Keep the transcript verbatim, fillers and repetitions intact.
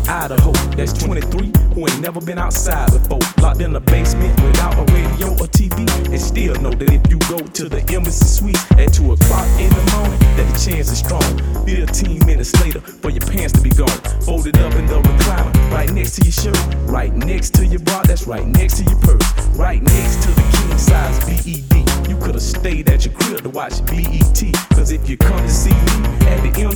Idaho, that's twenty-three, who ain't never been outside before. Locked in the basement without a radio or T V, and still know that if you go to the Embassy Suites at two o'clock in the morning, that the chance is strong. fifteen minutes later for your pants to be gone. Folded up in the recliner, right next to your shirt, right next to your bra, that's right next to your purse, right next to the king size B E D. You could've stayed at your crib to watch B E T, cause if you come to see me at the M